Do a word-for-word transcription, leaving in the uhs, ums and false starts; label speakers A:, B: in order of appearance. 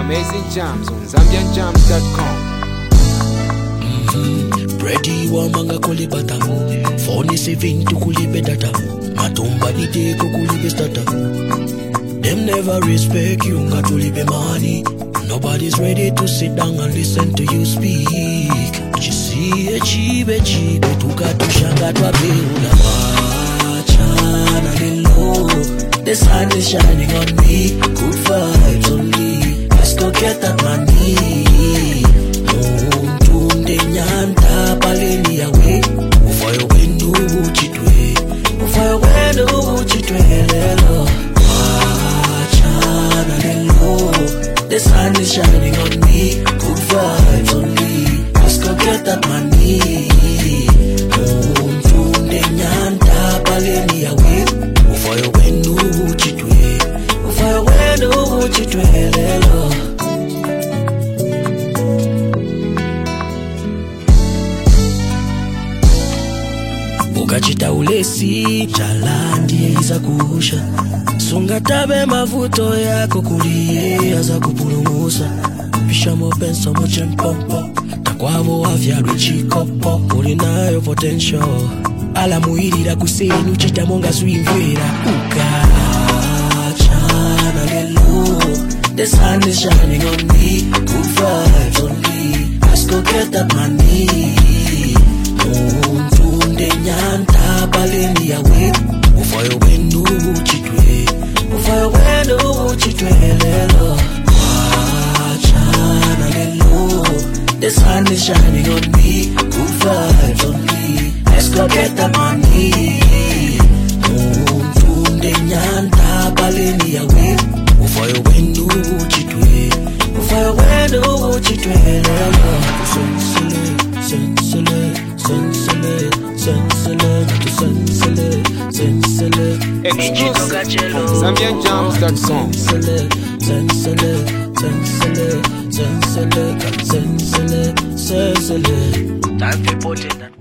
A: amazing jams on zambian jams dot com.
B: Ready wamanga kulibata phone saving to kulibe data matumba dite ko kulibe starter. Them never respect you ngatulibe money. Nobody's ready to sit down and listen to you speak. Chisi chibe chibe tukatushanga twabeula machana lelo. The sun is shining on me, good vibes only. Let's go get that money. Nyanta paleni yawe ufayo wenu uchitwe ufayo wenu uchitwe lelo achana lelo. The sun is shining on me, good vibes only. Let's go get that money. Mtunde nyanta paleni yawe ufayo wenu uchitwe ufayo wenu uchitwe lelo. Ukachita ulesi chalandi iza kuhusha sunga tabe mavuto yako kulie aza kupulumusa pisha mopenso mochempompo takwavo afya chikopo ulinayo potential ala muhirira kusenu chita monga swimvera ukachana lelo. The sun is shining on me, good vibes only. Let's go get that money. Nyanta paleni yawe ufayo wenu uchitwe ufayo wenu uchitwe lelo achana lelo. The sun is shining on me, good vibes only. Let's go get the money. Mtunde nyanta paleni yawe ufayo wenu uchitwe ufayo wenu uchitwe lelo. Sensele sensele sensele sensele sensele sensele
A: Exclusive on zambian jams dot com.
B: Sensele sensele sensele sensele sensele sensele. Time to put in